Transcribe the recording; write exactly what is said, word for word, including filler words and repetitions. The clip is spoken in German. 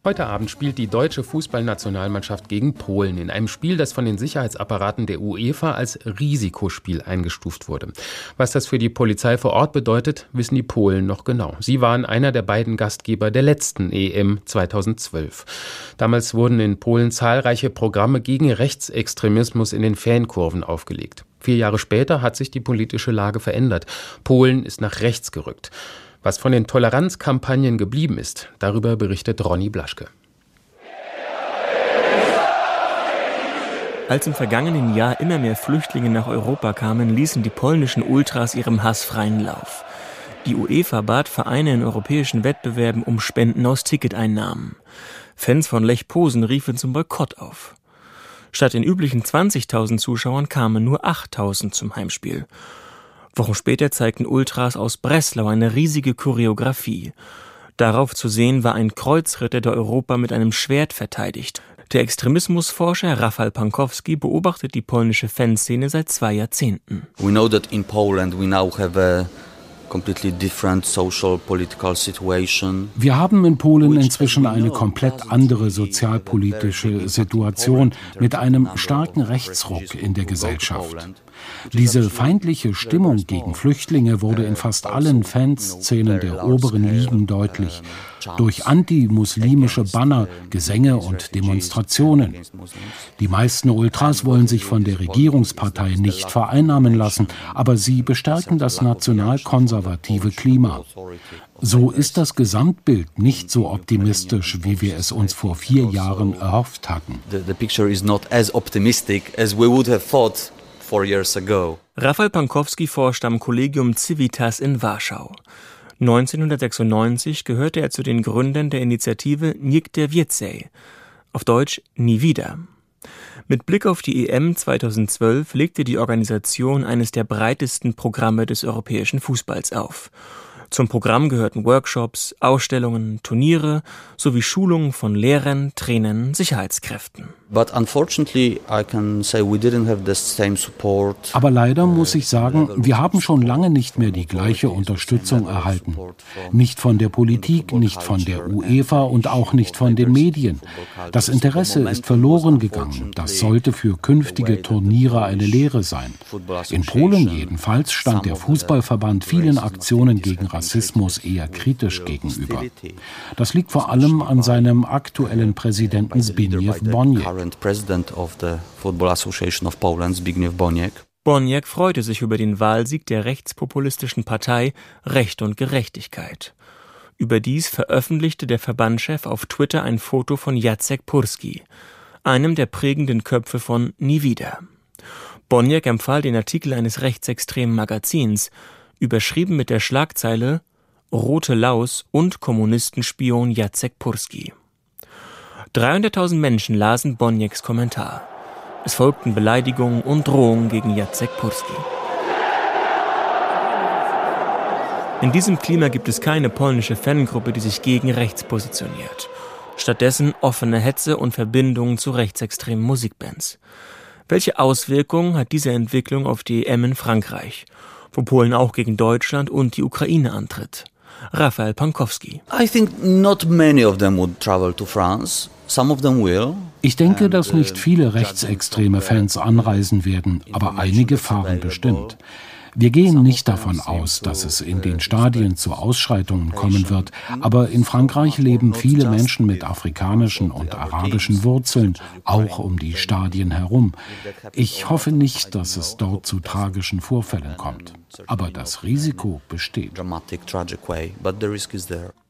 Heute Abend spielt die deutsche Fußballnationalmannschaft gegen Polen in einem Spiel, das von den Sicherheitsapparaten der UEFA als Risikospiel eingestuft wurde. Was das für die Polizei vor Ort bedeutet, wissen die Polen noch genau. Sie waren einer der beiden Gastgeber der letzten E M zweitausendzwölf. Damals wurden in Polen zahlreiche Programme gegen Rechtsextremismus in den Fankurven aufgelegt. Vier Jahre später hat sich die politische Lage verändert. Polen ist nach rechts gerückt. Was von den Toleranzkampagnen geblieben ist, darüber berichtet Ronny Blaschke. Als im vergangenen Jahr immer mehr Flüchtlinge nach Europa kamen, ließen die polnischen Ultras ihrem Hass freien Lauf. Die UEFA bat Vereine in europäischen Wettbewerben um Spenden aus Ticketeinnahmen. Fans von Lech Posen riefen zum Boykott auf. Statt den üblichen zwanzigtausend Zuschauern kamen nur achttausend zum Heimspiel. Wochen später zeigten Ultras aus Breslau eine riesige Choreografie. Darauf zu sehen war ein Kreuzritter, der Europa mit einem Schwert verteidigt. Der Extremismusforscher Rafał Pankowski beobachtet die polnische Fanszene seit zwei Jahrzehnten. We know that in Poland we now have a completely different social political situation. Wir haben in Polen inzwischen eine komplett andere sozialpolitische Situation mit einem starken Rechtsruck in der Gesellschaft. Diese feindliche Stimmung gegen Flüchtlinge wurde in fast allen Fanszenen der oberen Ligen deutlich. Durch antimuslimische Banner, Gesänge und Demonstrationen. Die meisten Ultras wollen sich von der Regierungspartei nicht vereinnahmen lassen, aber sie bestärken das nationalkonservative Klima. So ist das Gesamtbild nicht so optimistisch, wie wir es uns vor vier Jahren erhofft hatten. The picture is not as optimistic as we would have thought four years ago. Rafał Pankowski forscht am Collegium Civitas in Warschau. neunzehnhundertsechsundneunzig gehörte er zu den Gründern der Initiative Nigdy Więcej, auf Deutsch Nie wieder. Mit Blick auf die E M zweitausendzwölf legte die Organisation eines der breitesten Programme des europäischen Fußballs auf. Zum Programm gehörten Workshops, Ausstellungen, Turniere sowie Schulungen von Lehrern, Trainern, Sicherheitskräften. But unfortunately, I can say we didn't have the same support. Aber leider muss ich sagen, wir haben schon lange nicht mehr die gleiche Unterstützung erhalten. Nicht von der Politik, nicht von der UEFA und auch nicht von den Medien. Das Interesse ist verloren gegangen. Das sollte für künftige Turniere eine Lehre sein. In Polen jedenfalls stand der Fußballverband vielen Aktionen gegen Rassismus eher kritisch gegenüber. Das liegt vor allem an seinem aktuellen Präsidenten Zbigniew Boniek. Boniek freute sich über den Wahlsieg der rechtspopulistischen Partei Recht und Gerechtigkeit. Überdies veröffentlichte der Verbandschef auf Twitter ein Foto von Jacek Kurski, einem der prägenden Köpfe von Nie wieder. Boniek empfahl den Artikel eines rechtsextremen Magazins, überschrieben mit der Schlagzeile Rote Laus und Kommunistenspion Jacek Kurski. dreihunderttausend Menschen lasen Bonieks Kommentar. Es folgten Beleidigungen und Drohungen gegen Jacek Kurski. In diesem Klima gibt es keine polnische Fangruppe, die sich gegen rechts positioniert. Stattdessen offene Hetze und Verbindungen zu rechtsextremen Musikbands. Welche Auswirkungen hat diese Entwicklung auf die E M in Frankreich, wo Polen auch gegen Deutschland und die Ukraine antritt? Rafał Pankowski. I think not many of them would travel to France. Some of them will. Ich denke, dass nicht viele rechtsextreme Fans anreisen werden, aber einige fahren bestimmt. Wir gehen nicht davon aus, dass es in den Stadien zu Ausschreitungen kommen wird, aber in Frankreich leben viele Menschen mit afrikanischen und arabischen Wurzeln, auch um die Stadien herum. Ich hoffe nicht, dass es dort zu tragischen Vorfällen kommt, aber das Risiko besteht.